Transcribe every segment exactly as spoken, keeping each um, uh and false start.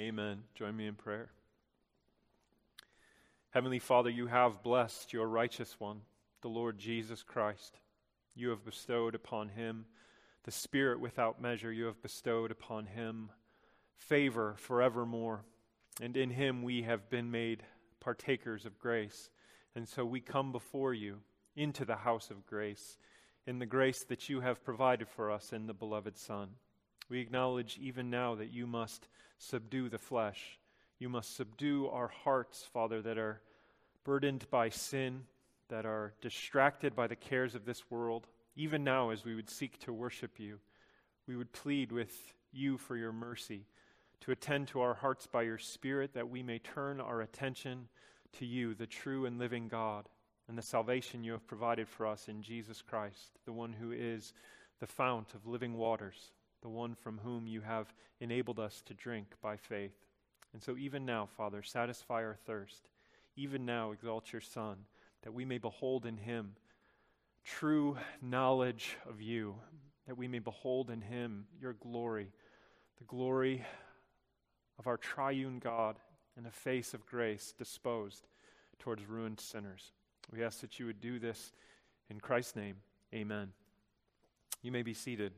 Amen. Join me in prayer. Heavenly Father, you have blessed your righteous one, the Lord Jesus Christ. You have bestowed upon him the Spirit without measure. You have bestowed upon him favor forevermore. And in him we have been made partakers of grace. And so we come before you into the house of grace, in the grace that you have provided for us in the beloved Son. We acknowledge even now that you must subdue the flesh. You must subdue our hearts, Father, that are burdened by sin, that are distracted by the cares of this world. Even now, as we would seek to worship you, we would plead with you for your mercy, to attend to our hearts by your Spirit, that we may turn our attention to you, the true and living God, and the salvation you have provided for us in Jesus Christ, the one who is the fount of living waters, the one from whom you have enabled us to drink by faith. And so even now, Father, satisfy our thirst. Even now, exalt your Son, that we may behold in him true knowledge of you, that we may behold in him your glory, the glory of our triune God, and a face of grace disposed towards ruined sinners. We ask that you would do this in Christ's name. Amen. You may be seated.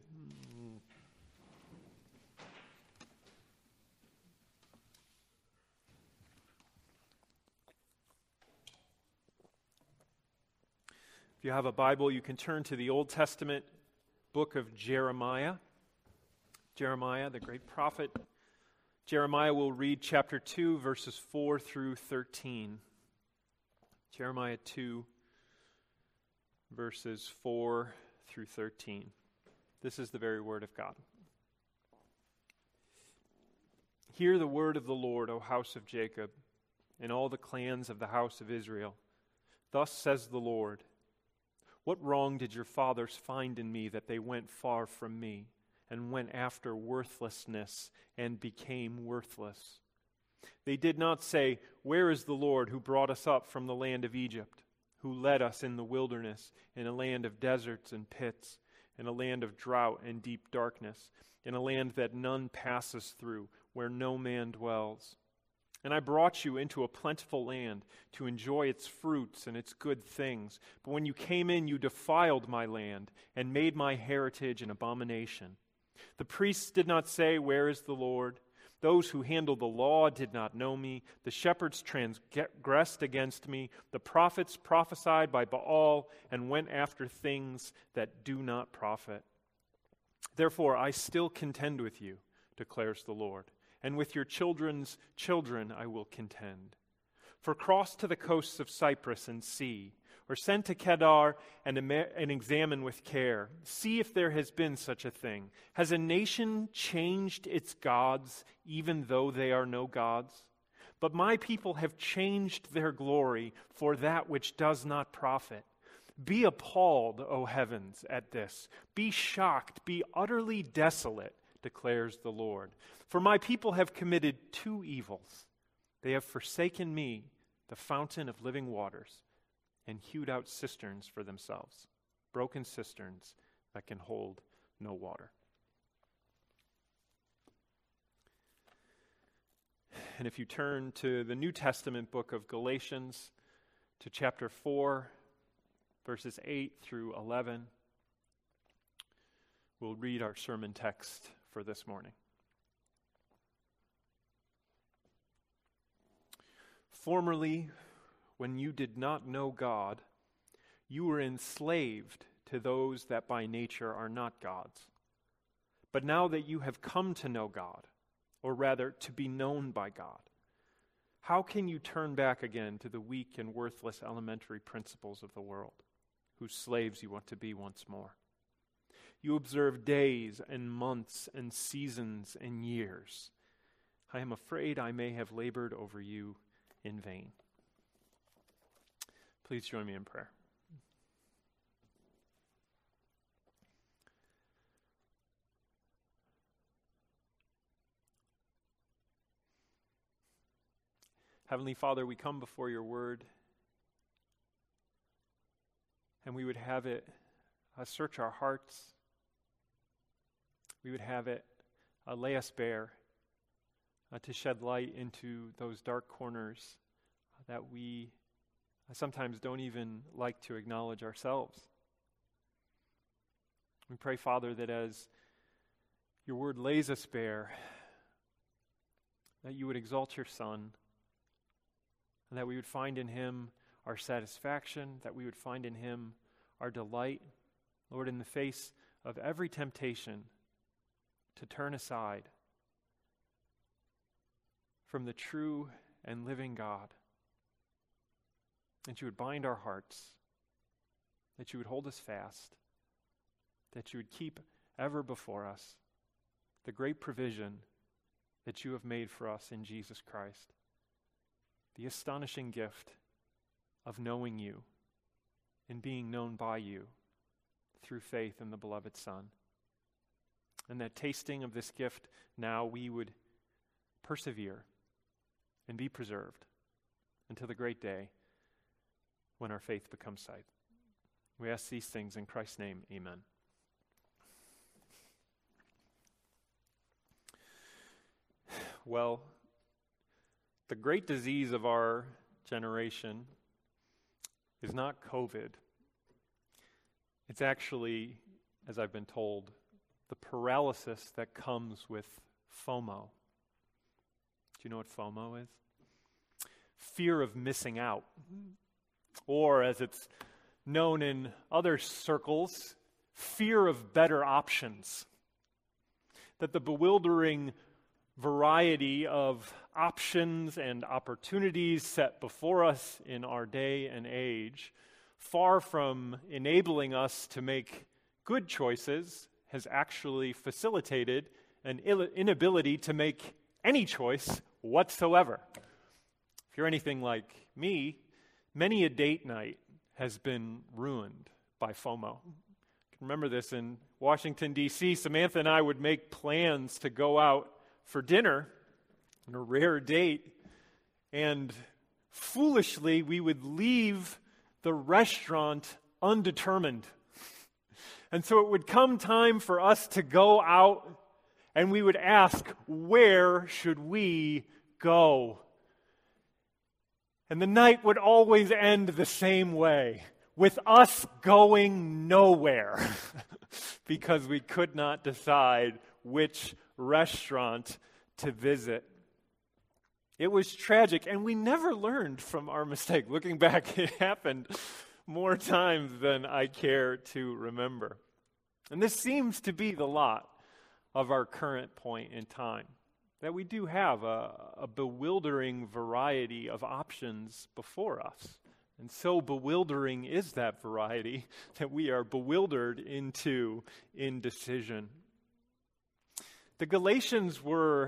If you have a Bible, you can turn to the Old Testament book of Jeremiah. Jeremiah, the great prophet. Jeremiah will read chapter two, verses four through thirteen. Jeremiah two, verses four through thirteen. This is the very word of God. Hear the word of the Lord, O house of Jacob, and all the clans of the house of Israel. Thus says the Lord, what wrong did your fathers find in me that they went far from me and went after worthlessness and became worthless? They did not say, where is the Lord who brought us up from the land of Egypt, who led us in the wilderness, in a land of deserts and pits, in a land of drought and deep darkness, in a land that none passes through, where no man dwells? And I brought you into a plentiful land to enjoy its fruits and its good things. But when you came in, you defiled my land and made my heritage an abomination. The priests did not say, where is the Lord? Those who handle the law did not know me. The shepherds transgressed against me. The prophets prophesied by Baal and went after things that do not profit. Therefore, I still contend with you, declares the Lord. And with your children's children I will contend. For cross to the coasts of Cyprus and see, or send to Kedar and, em- and examine with care. See if there has been such a thing. Has a nation changed its gods, even though they are no gods? But my people have changed their glory for that which does not profit. Be appalled, O heavens, at this. Be shocked, be utterly desolate, declares the Lord. For my people have committed two evils. They have forsaken me, the fountain of living waters, and hewed out cisterns for themselves, broken cisterns that can hold no water. And if you turn to the New Testament book of Galatians, to chapter four, verses eight through eleven, we'll read our sermon text for this morning. Formerly, when you did not know God, you were enslaved to those that by nature are not gods. But now that you have come to know God, or rather to be known by God, how can you turn back again to the weak and worthless elementary principles of the world, whose slaves you want to be once more? You observe days and months and seasons and years. I am afraid I may have labored over you in vain. Please join me in prayer. Heavenly Father, we come before your word, and we would have it uh, search our hearts. We would have it uh, lay us bare uh, to shed light into those dark corners that we sometimes don't even like to acknowledge ourselves. We pray, Father, that as your word lays us bare, that you would exalt your Son, and that we would find in him our satisfaction, that we would find in him our delight. Lord, in the face of every temptation to turn aside from the true and living God, that you would bind our hearts, that you would hold us fast, that you would keep ever before us the great provision that you have made for us in Jesus Christ, the astonishing gift of knowing you and being known by you through faith in the beloved Son. And that tasting of this gift now we would persevere and be preserved until the great day when our faith becomes sight. We ask these things in Christ's name, amen. Well, the great disease of our generation is not COVID. It's actually, as I've been told, the paralysis that comes with FOMO. Do you know what FOMO is? Fear of missing out. Or, as it's known in other circles, fear of better options. That the bewildering variety of options and opportunities set before us in our day and age, far from enabling us to make good choices, has actually facilitated an inability to make any choice whatsoever. If you're anything like me, many a date night has been ruined by FOMO. I can remember this in Washington, D C Samantha and I would make plans to go out for dinner on a rare date, and foolishly we would leave the restaurant undetermined. And so it would come time for us to go out, and we would ask, where should we go? And the night would always end the same way, with us going nowhere, because we could not decide which restaurant to visit. It was tragic, and we never learned from our mistake. Looking back, it happened more times than I care to remember. And this seems to be the lot of our current point in time, that we do have a, a bewildering variety of options before us. And so bewildering is that variety that we are bewildered into indecision. The Galatians were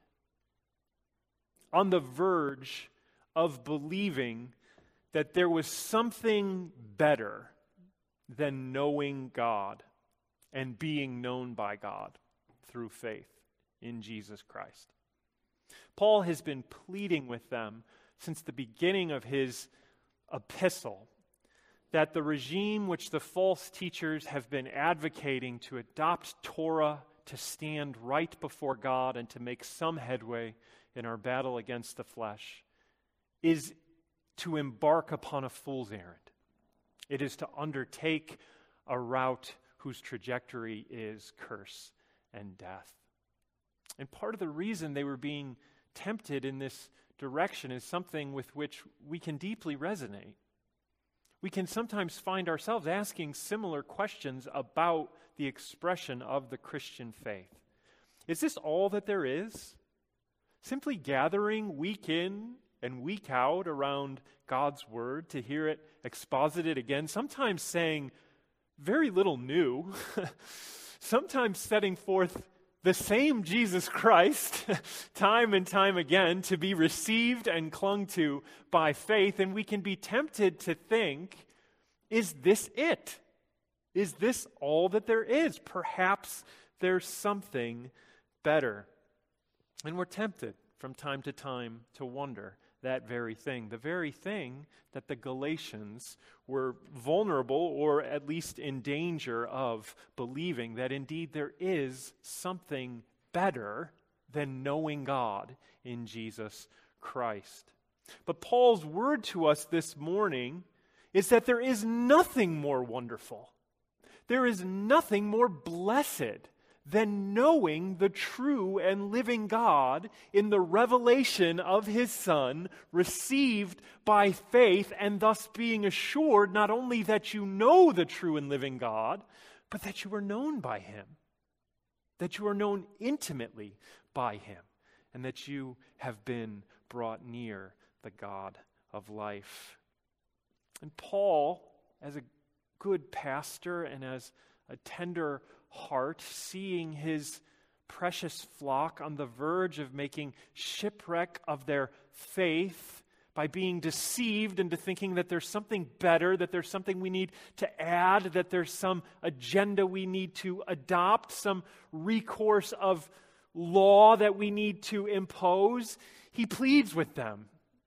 on the verge of believing that there was something better than knowing God and being known by God through faith in Jesus Christ. Paul has been pleading with them since the beginning of his epistle that the regime which the false teachers have been advocating to adopt Torah, to stand right before God and to make some headway in our battle against the flesh, is to embark upon a fool's errand. It is to undertake a route whose trajectory is curse and death. And part of the reason they were being tempted in this direction is something with which we can deeply resonate. We can sometimes find ourselves asking similar questions about the expression of the Christian faith. Is this all that there is? Simply gathering week in and week out around God's Word to hear it exposited again, sometimes saying very little new, sometimes setting forth the same Jesus Christ time and time again to be received and clung to by faith, and we can be tempted to think, is this it? Is this all that there is? Perhaps there's something better. And we're tempted from time to time to wonder that very thing, the very thing that the Galatians were vulnerable or at least in danger of believing, that indeed there is something better than knowing God in Jesus Christ. But Paul's word to us this morning is that there is nothing more wonderful. There is nothing more blessed than knowing the true and living God in the revelation of His Son, received by faith, and thus being assured not only that you know the true and living God, but that you are known by Him, that you are known intimately by Him, and that you have been brought near the God of life. And Paul, as a good pastor and as a tender heart, seeing his precious flock on the verge of making shipwreck of their faith by being deceived into thinking that there's something better, that there's something we need to add, that there's some agenda we need to adopt, some recourse of law that we need to impose, he pleads with them.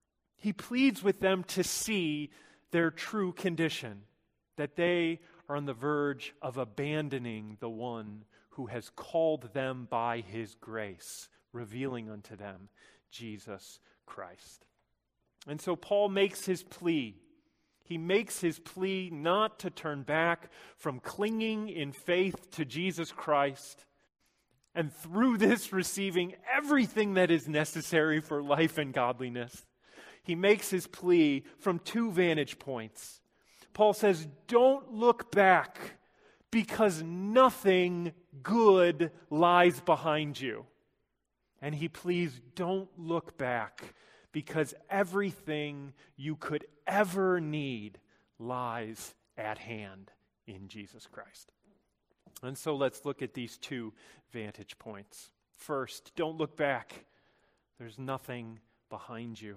He pleads with them to see their true condition, that they are on the verge of abandoning the one who has called them by His grace, revealing unto them Jesus Christ. And so Paul makes his plea. He makes his plea not to turn back from clinging in faith to Jesus Christ, and through this receiving everything that is necessary for life and godliness. He makes his plea from two vantage points. Paul says, don't look back, because nothing good lies behind you. And he pleads, don't look back, because everything you could ever need lies at hand in Jesus Christ. And so let's look at these two vantage points. First, don't look back. There's nothing behind you.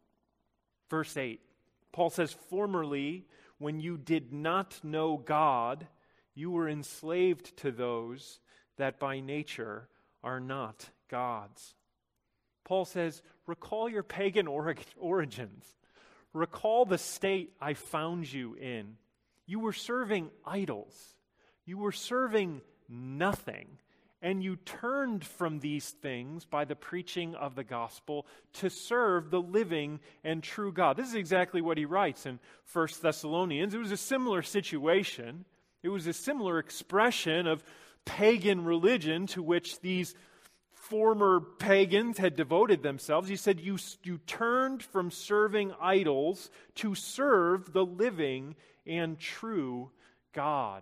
Verse eight, Paul says, formerly, when you did not know God, you were enslaved to those that by nature are not God's. Paul says, recall your pagan or- origins. Recall the state I found you in. You were serving idols. You were serving nothing. And you turned from these things by the preaching of the gospel to serve the living and true God. This is exactly what he writes in First Thessalonians. It was a similar situation. It was a similar expression of pagan religion to which these former pagans had devoted themselves. He said, you, you turned from serving idols to serve the living and true God.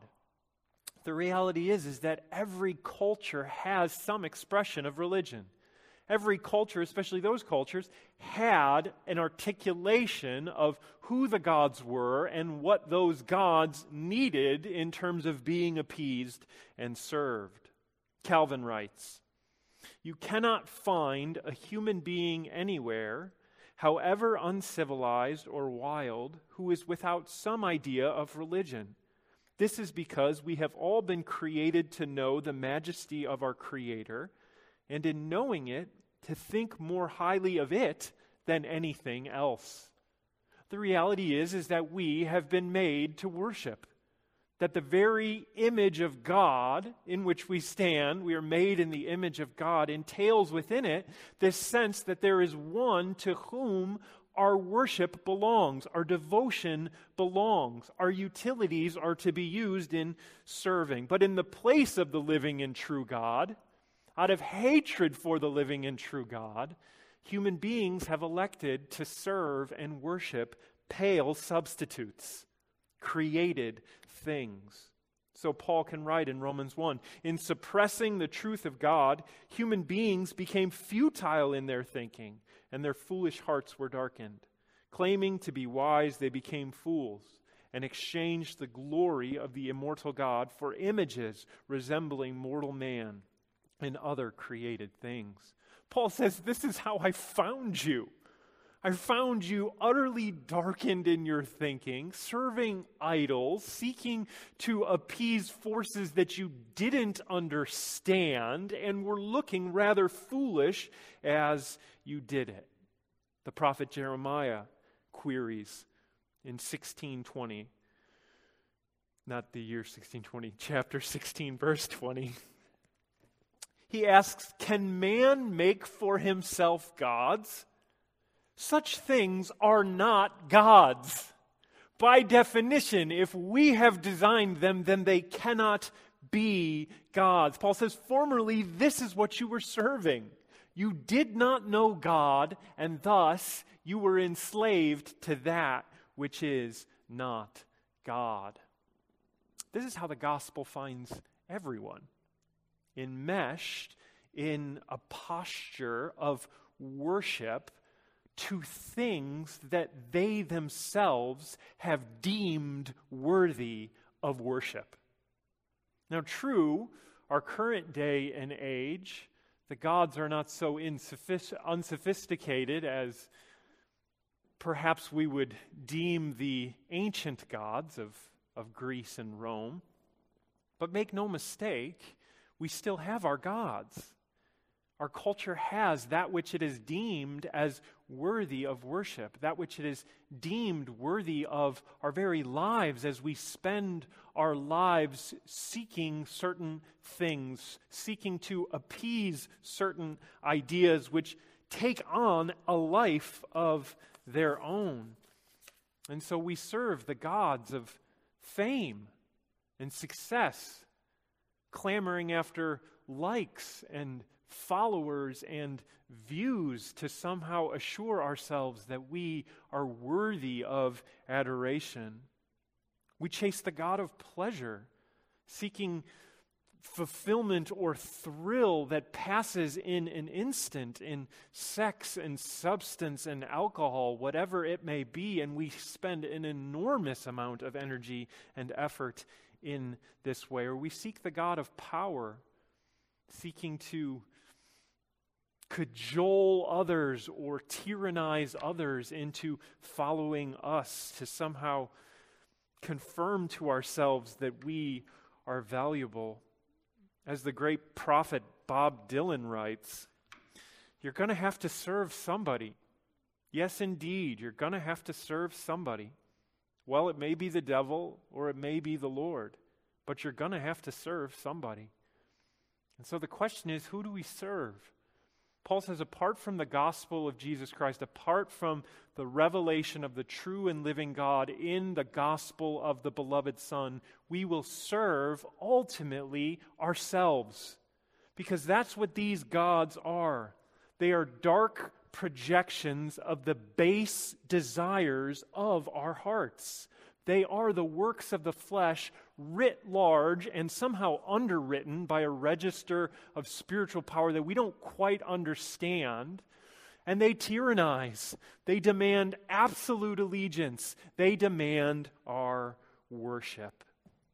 The reality is, is that every culture has some expression of religion. Every culture, especially those cultures, had an articulation of who the gods were and what those gods needed in terms of being appeased and served. Calvin writes, you cannot find a human being anywhere, however uncivilized or wild, who is without some idea of religion. This is because we have all been created to know the majesty of our Creator, and in knowing it, to think more highly of it than anything else. The reality is, is that we have been made to worship. That the very image of God in which we stand, we are made in the image of God, entails within it this sense that there is one to whom our worship belongs, our devotion belongs, our utilities are to be used in serving. But in the place of the living and true God, out of hatred for the living and true God, human beings have elected to serve and worship pale substitutes, created things. So Paul can write in Romans one, in suppressing the truth of God, human beings became futile in their thinking, and their foolish hearts were darkened. Claiming to be wise, they became fools, and exchanged the glory of the immortal God for images resembling mortal man and other created things. Paul says, this is how I found you. I found you utterly darkened in your thinking, serving idols, seeking to appease forces that you didn't understand, and were looking rather foolish as you did it. The prophet Jeremiah queries in sixteen twenty, not the year sixteen twenty, chapter sixteen, verse twenty. He asks, can man make for himself gods? Such things are not gods. By definition, if we have designed them, then they cannot be gods. Paul says, formerly, this is what you were serving. You did not know God, and thus you were enslaved to that which is not God. This is how the gospel finds everyone, enmeshed in a posture of worship to things that they themselves have deemed worthy of worship. Now, true, our current day and age, the gods are not so insophist- unsophisticated as perhaps we would deem the ancient gods of, of Greece and Rome. But make no mistake, we still have our gods. Our culture has that which it is deemed as worthy of worship, that which it is deemed worthy of our very lives as we spend our lives seeking certain things, seeking to appease certain ideas which take on a life of their own. And so we serve the gods of fame and success, clamoring after likes and followers and views to somehow assure ourselves that we are worthy of adoration. We chase the god of pleasure, seeking fulfillment or thrill that passes in an instant in sex and substance and alcohol, whatever it may be, and we spend an enormous amount of energy and effort in this way. Or we seek the god of power, seeking to cajole others or tyrannize others into following us, to somehow confirm to ourselves that we are valuable. As the great prophet Bob Dylan writes, you're going to have to serve somebody. Yes, indeed, you're going to have to serve somebody. Well, it may be the devil or it may be the Lord, but you're going to have to serve somebody. And so the question is, who do we serve? Paul says, apart from the gospel of Jesus Christ, apart from the revelation of the true and living God in the gospel of the beloved Son, we will serve ultimately ourselves. Because that's what these gods are. They are dark projections of the base desires of our hearts. They are the works of the flesh writ large and somehow underwritten by a register of spiritual power that we don't quite understand. And they tyrannize. They demand absolute allegiance. They demand our worship.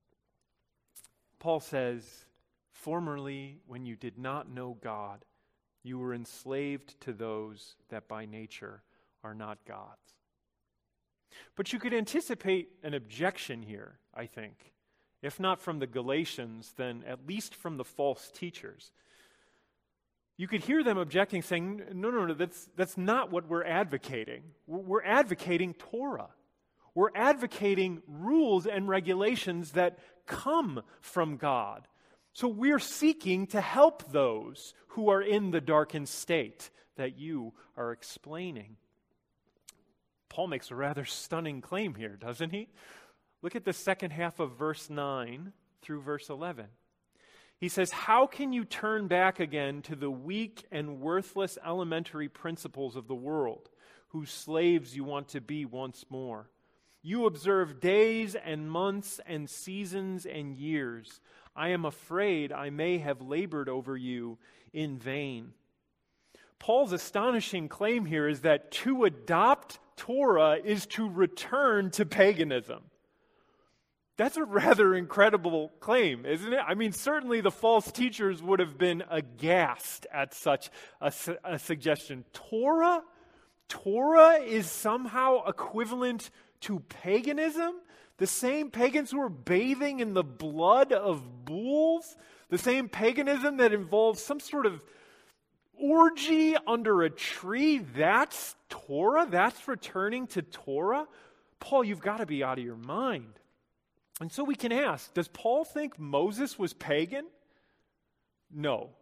Paul says, formerly, when you did not know God, you were enslaved to those that by nature are not gods. But you could anticipate an objection here, I think. If not from the Galatians, then at least from the false teachers. You could hear them objecting, saying, no, no, no, that's, that's not what we're advocating. We're, we're advocating Torah. We're advocating rules and regulations that come from God. So we're seeking to help those who are in the darkened state that you are explaining. Paul makes a rather stunning claim here, doesn't he? Look at the second half of verse nine through verse eleven. He says, how can you turn back again to the weak and worthless elementary principles of the world, whose slaves you want to be once more? You observe days and months and seasons and years. I am afraid I may have labored over you in vain. Paul's astonishing claim here is that to adopt Torah is to return to paganism. That's a rather incredible claim, isn't it? I mean, certainly the false teachers would have been aghast at such a, su- a suggestion. Torah? Torah is somehow equivalent to paganism? The same pagans who were bathing in the blood of bulls? The same paganism that involves some sort of orgy under a tree? That's Torah? That's returning to Torah? Paul, you've got to be out of your mind. And so we can ask, does Paul think Moses was pagan? No.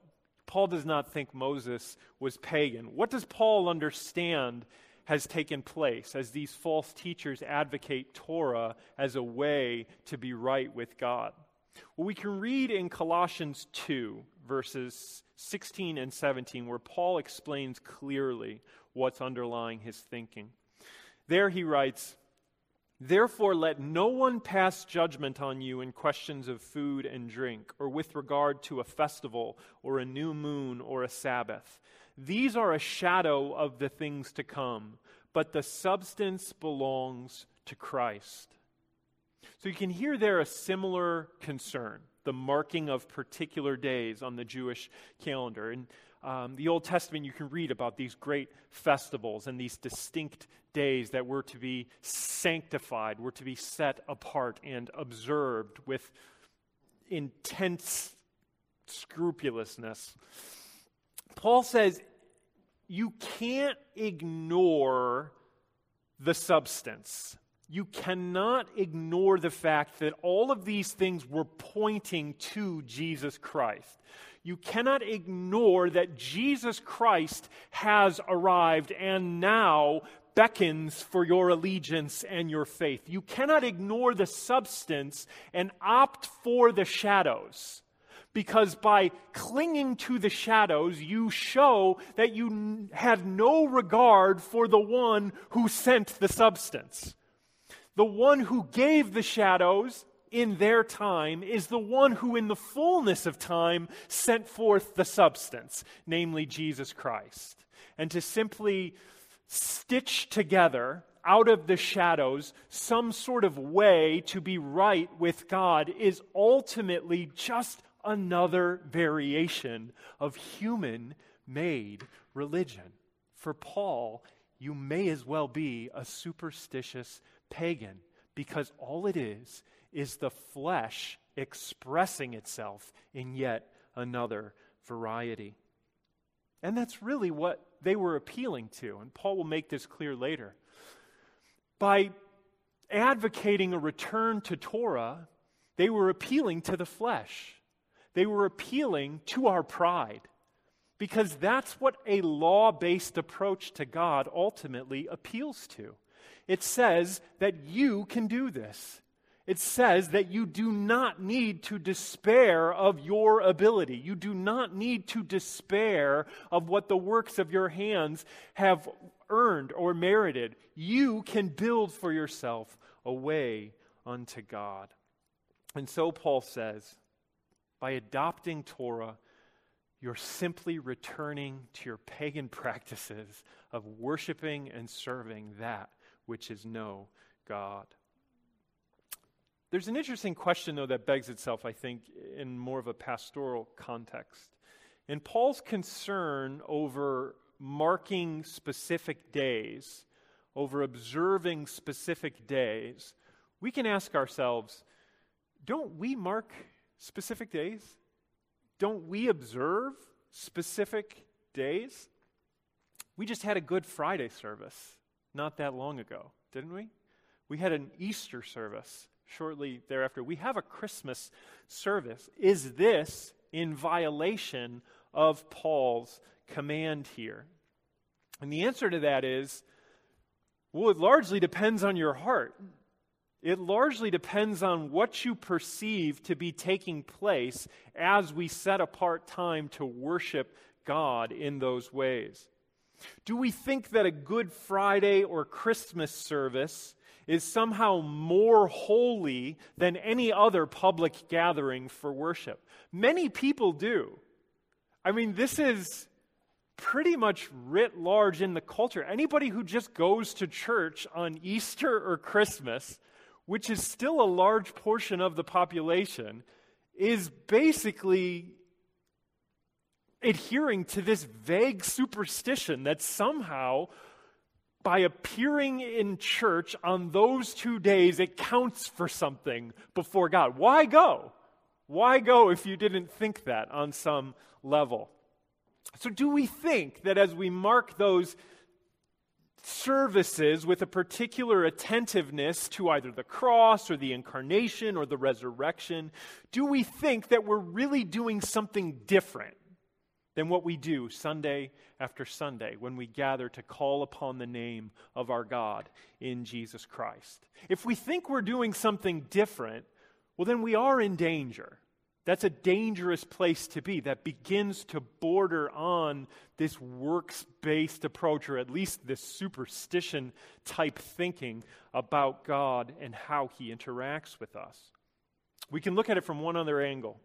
Paul does not think Moses was pagan. What does Paul understand has taken place as these false teachers advocate Torah as a way to be right with God? Well, we can read in Colossians two, verses sixteen and seventeen, where Paul explains clearly what's underlying his thinking. There he writes, "Therefore let no one pass judgment on you in questions of food and drink, or with regard to a festival, or a new moon, or a Sabbath. These are a shadow of the things to come, but the substance belongs to Christ." So you can hear there a similar concern, the marking of particular days on the Jewish calendar. In um, the Old Testament, you can read about these great festivals and these distinct days that were to be sanctified, were to be set apart and observed with intense scrupulousness. Paul says you can't ignore the substance. You cannot ignore the fact that all of these things were pointing to Jesus Christ. You cannot ignore that Jesus Christ has arrived and now beckons for your allegiance and your faith. You cannot ignore the substance and opt for the shadows. Because by clinging to the shadows, you show that you have no regard for the one who sent the substance. The one who gave the shadows in their time is the one who in the fullness of time sent forth the substance, namely Jesus Christ. And to simply stitch together out of the shadows some sort of way to be right with God is ultimately just another variation of human-made religion. For Paul, you may as well be a superstitious pagan, because all it is is the flesh expressing itself in yet another variety. And that's really what they were appealing to, and Paul will make this clear later. By advocating a return to Torah, they were appealing to the flesh. They were appealing to our pride, because that's what a law-based approach to God ultimately appeals to. It says that you can do this. It says that you do not need to despair of your ability. You do not need to despair of what the works of your hands have earned or merited. You can build for yourself a way unto God. And so Paul says, by adopting Torah, you're simply returning to your pagan practices of worshiping and serving that which is no God. There's an interesting question, though, that begs itself, I think, in more of a pastoral context. In Paul's concern over marking specific days, over observing specific days, we can ask ourselves, don't we mark specific days? Don't we observe specific days? We just had a Good Friday service not that long ago, didn't we? We had an Easter service shortly thereafter. We have a Christmas service. Is this in violation of Paul's command here? And the answer to that is, well, it largely depends on your heart. It largely depends on what you perceive to be taking place as we set apart time to worship God in those ways. Do we think that a Good Friday or Christmas service is somehow more holy than any other public gathering for worship? Many people do. I mean, this is pretty much writ large in the culture. Anybody who just goes to church on Easter or Christmas, which is still a large portion of the population, is basically adhering to this vague superstition that somehow, by appearing in church on those two days, it counts for something before God. Why go? Why go if you didn't think that on some level? So do we think that as we mark those services with a particular attentiveness to either the cross or the incarnation or the resurrection, do we think that we're really doing something different than what we do Sunday after Sunday when we gather to call upon the name of our God in Jesus Christ. If we think we're doing something different, well, then we are in danger. That's a dangerous place to be. That begins to border on this works-based approach, or at least this superstition-type thinking about God and how He interacts with us. We can look at it from one other angle.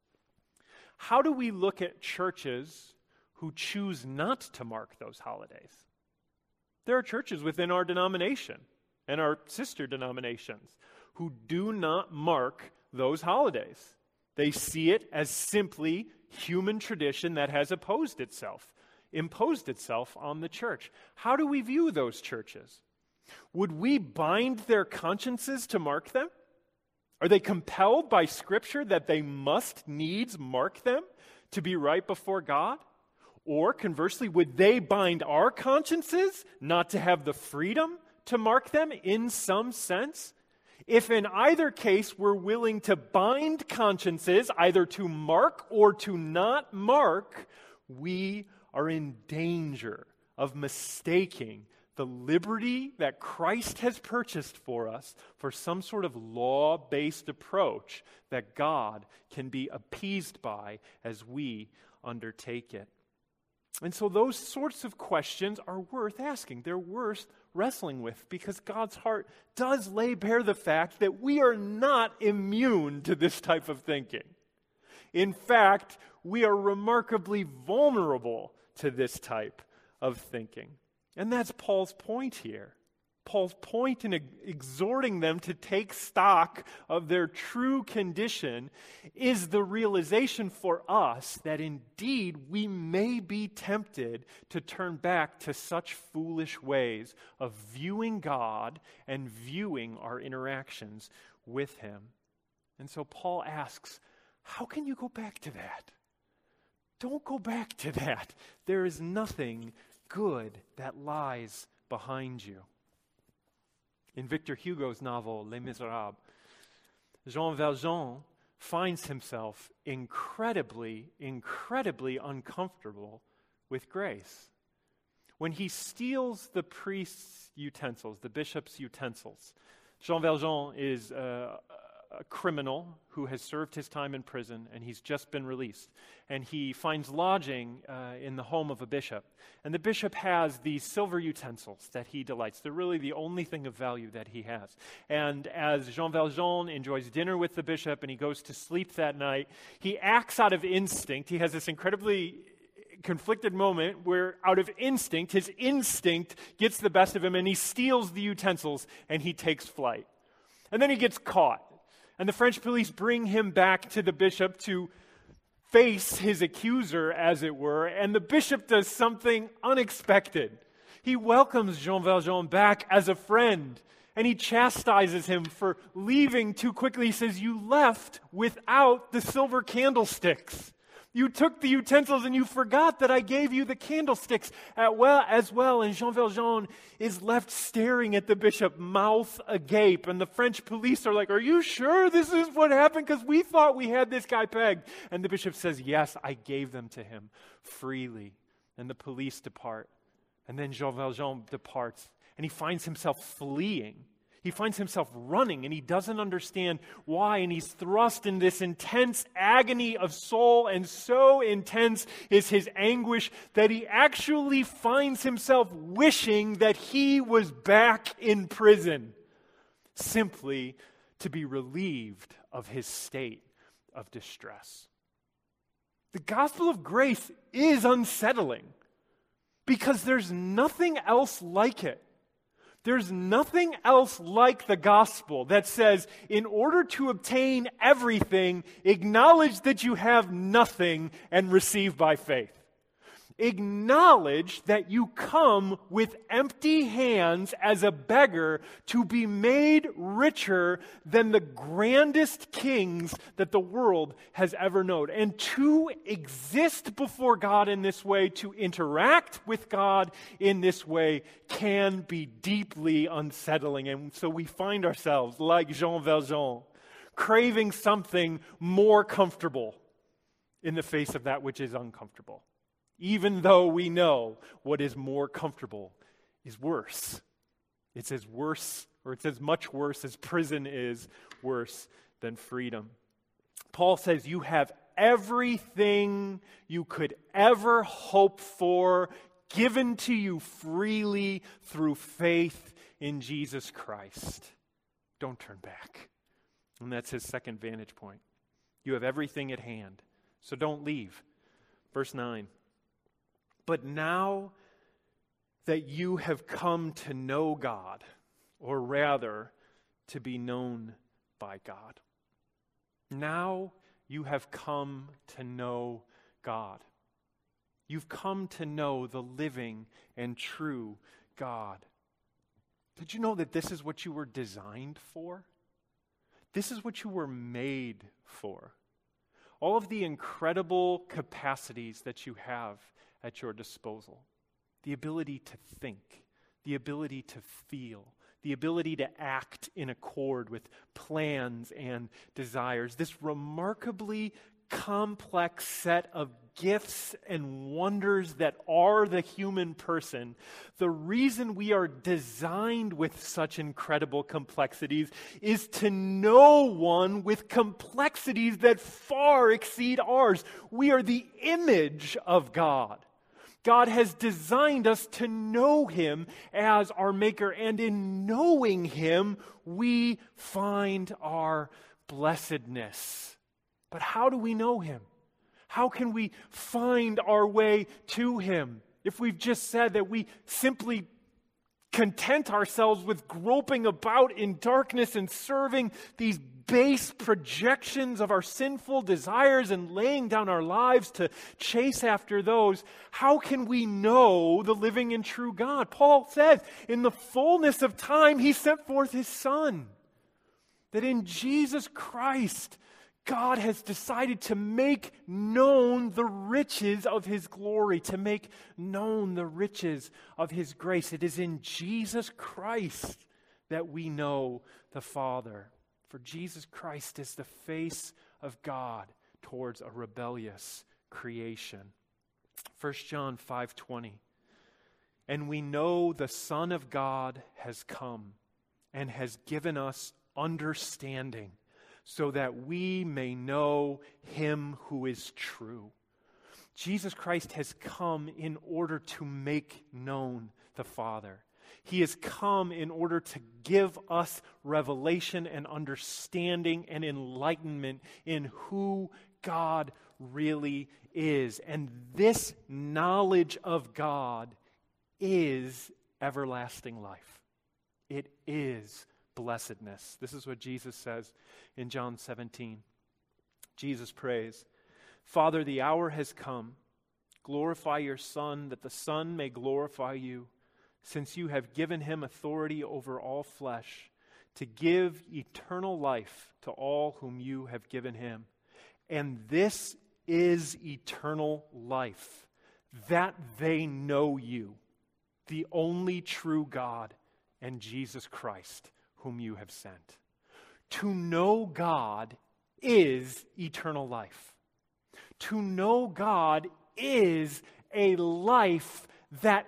How do we look at churches who choose not to mark those holidays? There are churches within our denomination and our sister denominations who do not mark those holidays. They see it as simply human tradition that has opposed itself, imposed itself on the church. How do we view those churches? Would we bind their consciences to mark them? Are they compelled by Scripture that they must needs mark them to be right before God? Or conversely, would they bind our consciences not to have the freedom to mark them in some sense? If in either case we're willing to bind consciences either to mark or to not mark, we are in danger of mistaking the liberty that Christ has purchased for us for some sort of law-based approach that God can be appeased by as we undertake it. And so those sorts of questions are worth asking. They're worth wrestling with because God's heart does lay bare the fact that we are not immune to this type of thinking. In fact, we are remarkably vulnerable to this type of thinking. And that's Paul's point here. Paul's point in exhorting them to take stock of their true condition is the realization for us that indeed we may be tempted to turn back to such foolish ways of viewing God and viewing our interactions with Him. And so Paul asks, how can you go back to that? Don't go back to that. There is nothing good that lies behind you. In Victor Hugo's novel, Les Miserables, Jean Valjean finds himself incredibly, incredibly uncomfortable with grace. When he steals the priest's utensils, the bishop's utensils, Jean Valjean is uh, a criminal who has served his time in prison, and he's just been released. And he finds lodging uh, in the home of a bishop. And the bishop has these silver utensils that he delights. They're really the only thing of value that he has. And as Jean Valjean enjoys dinner with the bishop and he goes to sleep that night, he acts out of instinct. He has this incredibly conflicted moment where out of instinct, his instinct gets the best of him, and he steals the utensils and he takes flight. And then he gets caught. And the French police bring him back to the bishop to face his accuser, as it were, and the bishop does something unexpected. He welcomes Jean Valjean back as a friend, and he chastises him for leaving too quickly. He says, "You left without the silver candlesticks. You took the utensils and you forgot that I gave you the candlesticks at well, as well." And Jean Valjean is left staring at the bishop, mouth agape. And the French police are like, "Are you sure this is what happened? Because we thought we had this guy pegged." And the bishop says, "Yes, I gave them to him freely." And the police depart. And then Jean Valjean departs. And he finds himself fleeing. He finds himself running, and he doesn't understand why, and he's thrust in this intense agony of soul, and so intense is his anguish that he actually finds himself wishing that he was back in prison, simply to be relieved of his state of distress. The gospel of grace is unsettling because there's nothing else like it. There's nothing else like the gospel that says, in order to obtain everything, acknowledge that you have nothing and receive by faith. Acknowledge that you come with empty hands as a beggar to be made richer than the grandest kings that the world has ever known. And to exist before God in this way, to interact with God in this way, can be deeply unsettling. And so we find ourselves, like Jean Valjean, craving something more comfortable in the face of that which is uncomfortable. even though we know what is more comfortable is worse. It's as worse, or it's as much worse as prison is worse than freedom. Paul says you have everything you could ever hope for given to you freely through faith in Jesus Christ. Don't turn back. And that's his second vantage point. You have everything at hand, so don't leave. Verse nine. But now that you have come to know God, or rather, to be known by God. Now you have come to know God. You've come to know the living and true God. Did you know that this is what you were designed for? This is what you were made for. All of the incredible capacities that you have at your disposal. The ability to think, the ability to feel, the ability to act in accord with plans and desires. This remarkably complex set of gifts and wonders that are the human person. The reason we are designed with such incredible complexities is to know one with complexities that far exceed ours. We are the image of God. God has designed us to know Him as our Maker, and in knowing Him, we find our blessedness. But how do we know Him? How can we find our way to Him? If we've just said that we simply content ourselves with groping about in darkness and serving these base projections of our sinful desires and laying down our lives to chase after those, how can we know the living and true God? Paul says, in the fullness of time, He sent forth His Son. That in Jesus Christ, God has decided to make known the riches of His glory, to make known the riches of His grace. It is in Jesus Christ that we know the Father. For Jesus Christ is the face of God towards a rebellious creation. First John five twenty. And we know the Son of God has come and has given us understanding, so that we may know Him who is true. Jesus Christ has come in order to make known the Father. He has come in order to give us revelation and understanding and enlightenment in who God really is. And this knowledge of God is everlasting life. It is blessedness. This is what Jesus says in John seventeen. Jesus prays, Father, the hour has come. Glorify your Son, that the Son may glorify you, since you have given Him authority over all flesh, to give eternal life to all whom you have given Him. And this is eternal life, that they know you, the only true God, and Jesus Christ, whom you have sent. To know God is eternal life. To know God is a life that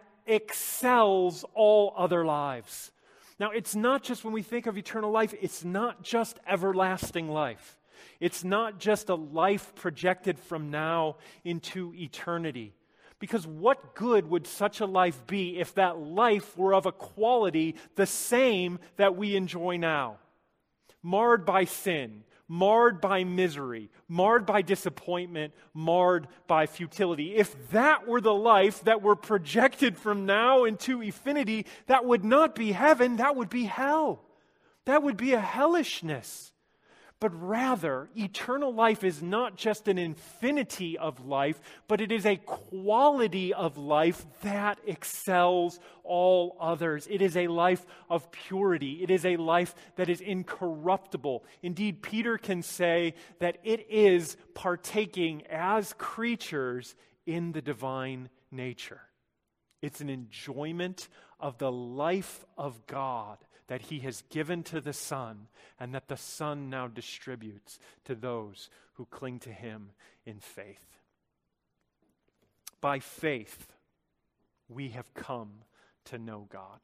excels all other lives. Now, it's not just, when we think of eternal life, it's not just everlasting life. It's not just a life projected from now into eternity. Because what good would such a life be if that life were of a quality the same that we enjoy now? Marred by sin, marred by misery, marred by disappointment, marred by futility. If that were the life that were projected from now into infinity, that would not be heaven, that would be hell. That would be a hellishness. But rather, eternal life is not just an infinity of life, but it is a quality of life that excels all others. It is a life of purity. It is a life that is incorruptible. Indeed, Peter can say that it is partaking as creatures in the divine nature. It's an enjoyment of the life of God that He has given to the Son, and that the Son now distributes to those who cling to Him in faith. by faith, we have come to know God.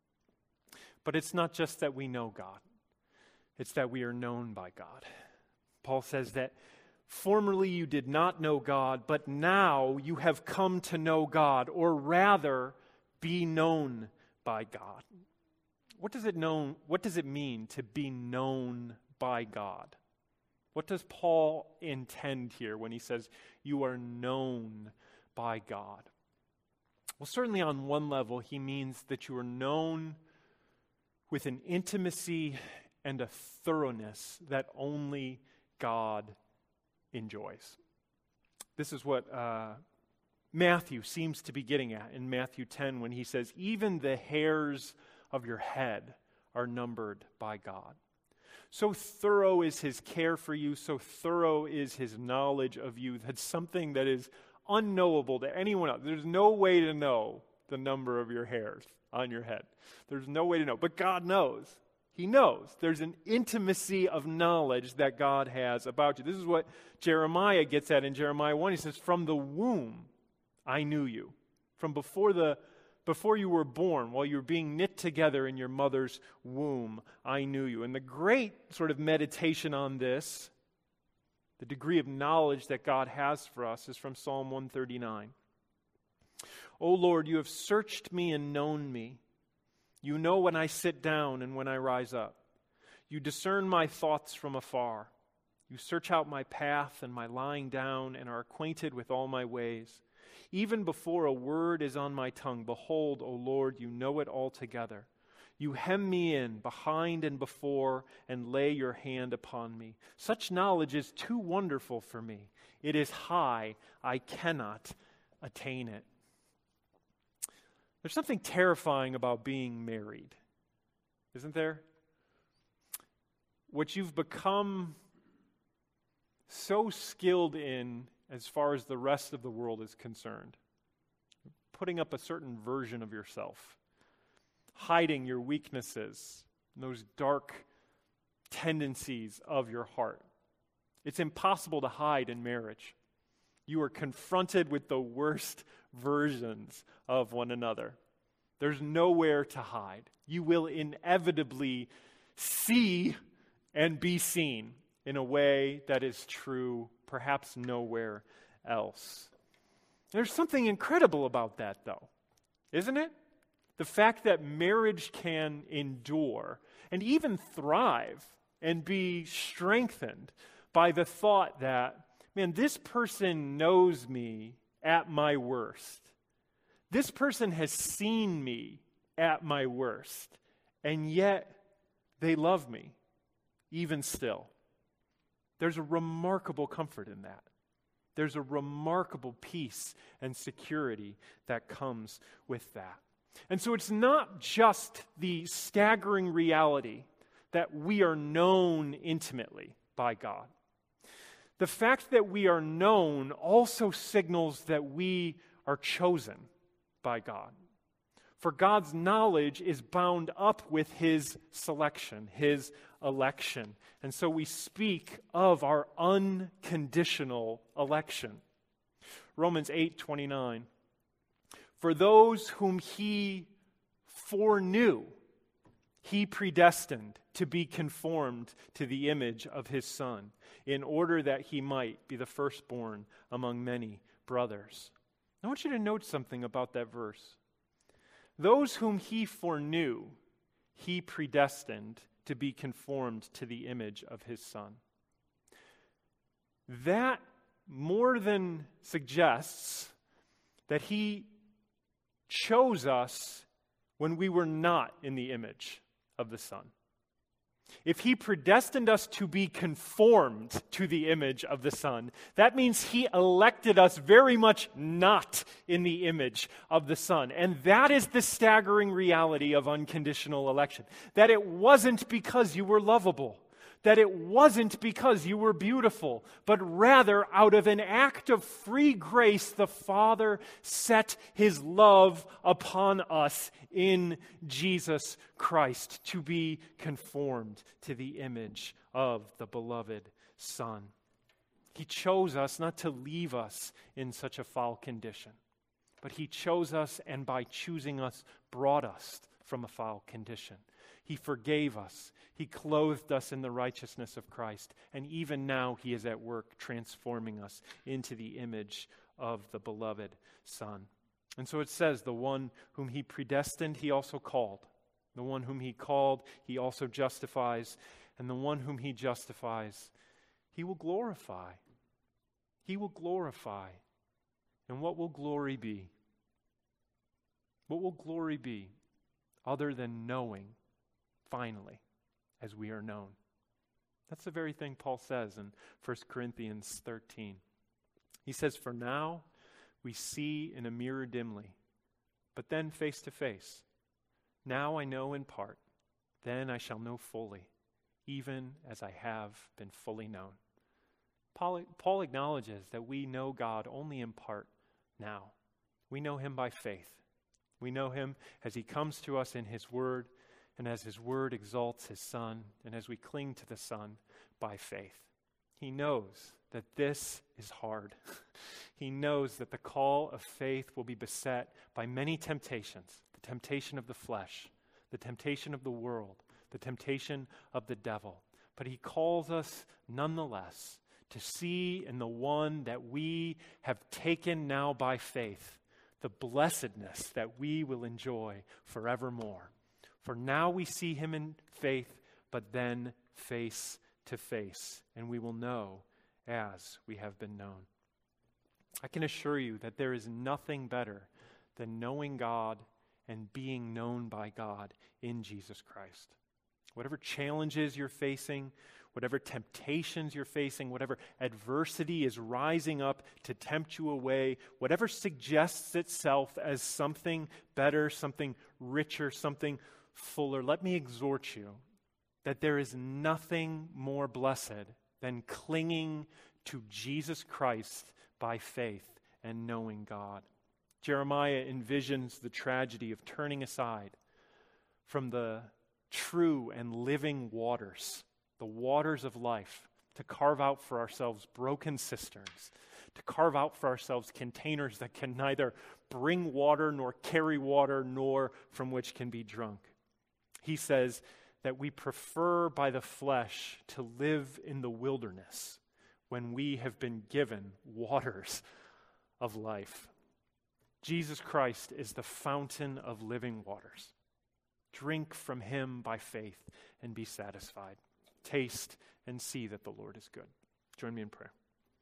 But it's not just that we know God. It's that we are known by God. Paul says that formerly you did not know God, but now you have come to know God, or rather, be known by God. What does it known, what does it mean to be known by God? What does Paul intend here when he says you are known by God? Well, certainly on one level, he means that you are known with an intimacy and a thoroughness that only God enjoys. This is what uh, Matthew seems to be getting at in Matthew ten when he says, even the hairs of your head are numbered by God. So thorough is his care for you, so thorough is his knowledge of you, that's something that is unknowable to anyone else. There's no way to know the number of your hairs on your head. There's no way to know, but God knows. He knows. There's an intimacy of knowledge that God has about you. This is what Jeremiah gets at in Jeremiah one. He says, from the womb I knew you. From before the before you were born, while you were being knit together in your mother's womb, I knew you. And the great sort of meditation on this, the degree of knowledge that God has for us, is from Psalm one thirty-nine. O Lord, you have searched me and known me. You know when I sit down and when I rise up. You discern my thoughts from afar. You search out my path and my lying down and are acquainted with all my ways. Even before a word is on my tongue, behold, O Lord, you know it altogether. You hem me in behind and before and lay your hand upon me. Such knowledge is too wonderful for me. It is high. I cannot attain it. There's something terrifying about being married, isn't there? What you've become so skilled in as far as the rest of the world is concerned, putting up a certain version of yourself, hiding your weaknesses, those dark tendencies of your heart. It's impossible to hide in marriage. You are confronted with the worst versions of one another. There's nowhere to hide. You will inevitably see and be seen in a way that is true, perhaps nowhere else. There's something incredible about that, though, isn't it? The fact that marriage can endure and even thrive and be strengthened by the thought that, man, this person knows me at my worst. This person has seen me at my worst, and yet they love me, even still. There's a remarkable comfort in that. There's a remarkable peace and security that comes with that. And so it's not just the staggering reality that we are known intimately by God. The fact that we are known also signals that we are chosen by God. For God's knowledge is bound up with His selection, His election. And so we speak of our unconditional election. Romans eight twenty-nine. For those whom He foreknew, He predestined to be conformed to the image of His Son, in order that He might be the firstborn among many brothers. I want you to note something about that verse. Those whom He foreknew, He predestined to be conformed to the image of His Son. That more than suggests that He chose us when we were not in the image of the Son. If He predestined us to be conformed to the image of the Son, that means He elected us very much not in the image of the Son. And that is the staggering reality of unconditional election. That it wasn't because you were lovable. That it wasn't because you were beautiful, but rather out of an act of free grace, the Father set His love upon us in Jesus Christ to be conformed to the image of the beloved Son. He chose us not to leave us in such a foul condition. but he chose us and by choosing us brought us from a foul condition. He forgave us. He clothed us in the righteousness of Christ. And even now he is at work transforming us into the image of the beloved Son. And so it says, the one whom he predestined, he also called. The one whom he called, he also justifies. And the one whom he justifies, he will glorify. He will glorify. And what will glory be? What will glory be other than knowing, finally, as we are known? That's the very thing Paul says in First Corinthians thirteen. He says, for now we see in a mirror dimly, but then face to face. Now I know in part, then I shall know fully, even as I have been fully known. Paul, Paul acknowledges that we know God only in part now. We know him by faith. We know him as he comes to us in his word, and as his word exalts his Son, and as we cling to the Son by faith. He knows that this is hard. He knows that the call of faith will be beset by many temptations, the temptation of the flesh, the temptation of the world, the temptation of the devil. But he calls us nonetheless to see in the one that we have taken now by faith, the blessedness that we will enjoy forevermore. For now we see him in faith, but then face to face, and we will know as we have been known. I can assure you that there is nothing better than knowing God and being known by God in Jesus Christ. Whatever challenges you're facing, whatever temptations you're facing, whatever adversity is rising up to tempt you away, whatever suggests itself as something better, something richer, something fuller, let me exhort you that there is nothing more blessed than clinging to Jesus Christ by faith and knowing God. Jeremiah envisions the tragedy of turning aside from the true and living waters, the waters of life, to carve out for ourselves broken cisterns, to carve out for ourselves containers that can neither bring water nor carry water, nor from which can be drunk. He says that we prefer by the flesh to live in the wilderness when we have been given waters of life. Jesus Christ is the fountain of living waters. Drink from him by faith and be satisfied. Taste and see that the Lord is good. Join me in prayer.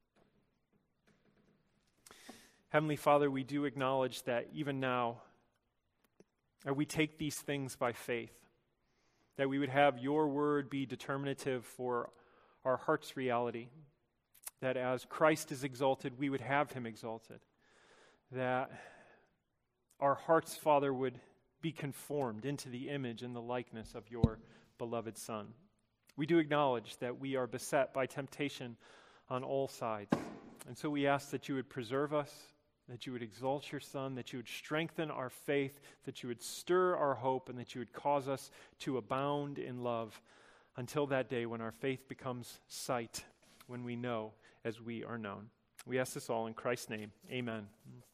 Heavenly Father, we do acknowledge that even now, that we take these things by faith, that we would have your word be determinative for our heart's reality, that as Christ is exalted, we would have him exalted, that our hearts, Father, would be conformed into the image and the likeness of your beloved Son. We do acknowledge that we are beset by temptation on all sides, and so we ask that you would preserve us, that you would exalt your Son, that you would strengthen our faith, that you would stir our hope, and that you would cause us to abound in love until that day when our faith becomes sight, when we know as we are known. We ask this all in Christ's name. Amen.